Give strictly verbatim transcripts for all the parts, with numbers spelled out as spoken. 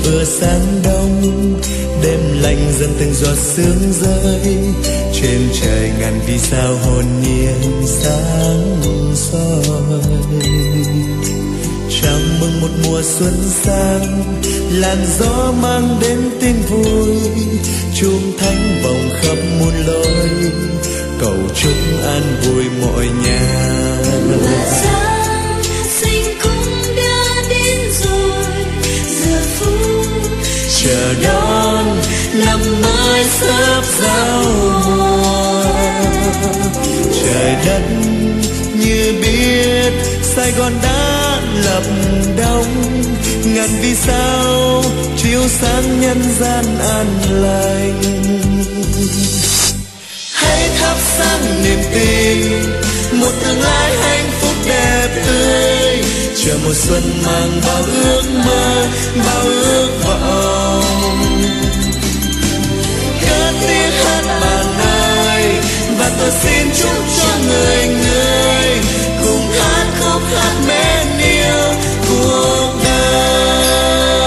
vừa sang đông, đêm lạnh dần từng giọt sương rơi. Trên trời ngàn vì sao hồn nhiên sáng soi. Chào mừng một mùa xuân sang, làn gió mang đến tin vui. Chuông thánh vọng khắp muôn lối, cầu chúc an vui mọi nhà. Và Giáng sinh cũng đã đến rồi, giờ phút chờ đón năm mới sắp giao mùa. Trời đất như biết Sài Gòn đã lập đông, ngàn vì sao chiếu sáng nhân gian an lành. Hãy thắp sáng niềm tin, một tương lai hạnh phúc đẹp tươi. Chờ mùa xuân mang bao ước mơ, bao ước vọng. Cất tiếng hát bạn ơi, và tôi xin chúc cho người người cùng hát khúc hát mến yêu cuộc đời.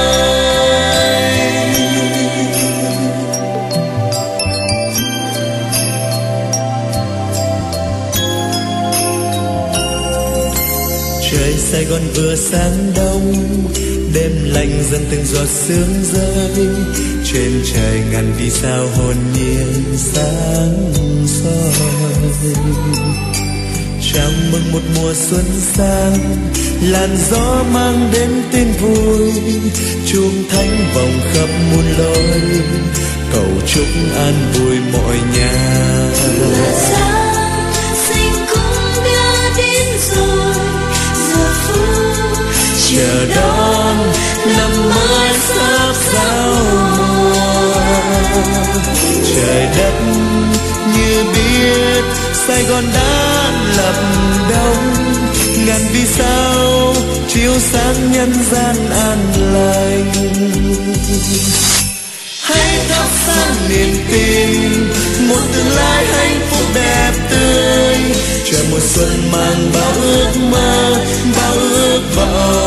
Trời Sài Gòn vừa sang đông, đêm lạnh dần từng giọt sương rơi. Trên trời ngàn vì sao hồn nhiên sáng soi. Chào mừng một mùa xuân sang, làn gió mang đến tin vui. Chuông thánh vọng khắp muôn lối, cầu chúc an vui mọi nhà. Và Giáng sinh cũng đã đến rồi, giờ phút chờ đón năm mới sắp giao mùa. Trời đất như biết Sài Gòn đã lập đông, ngàn vì sao chiếu sáng nhân gian an lành. Hãy thắp sáng niềm tin, một tương lai hạnh phúc đẹp tươi. Chờ mùa xuân mang bao ước mơ, bao ước vọng.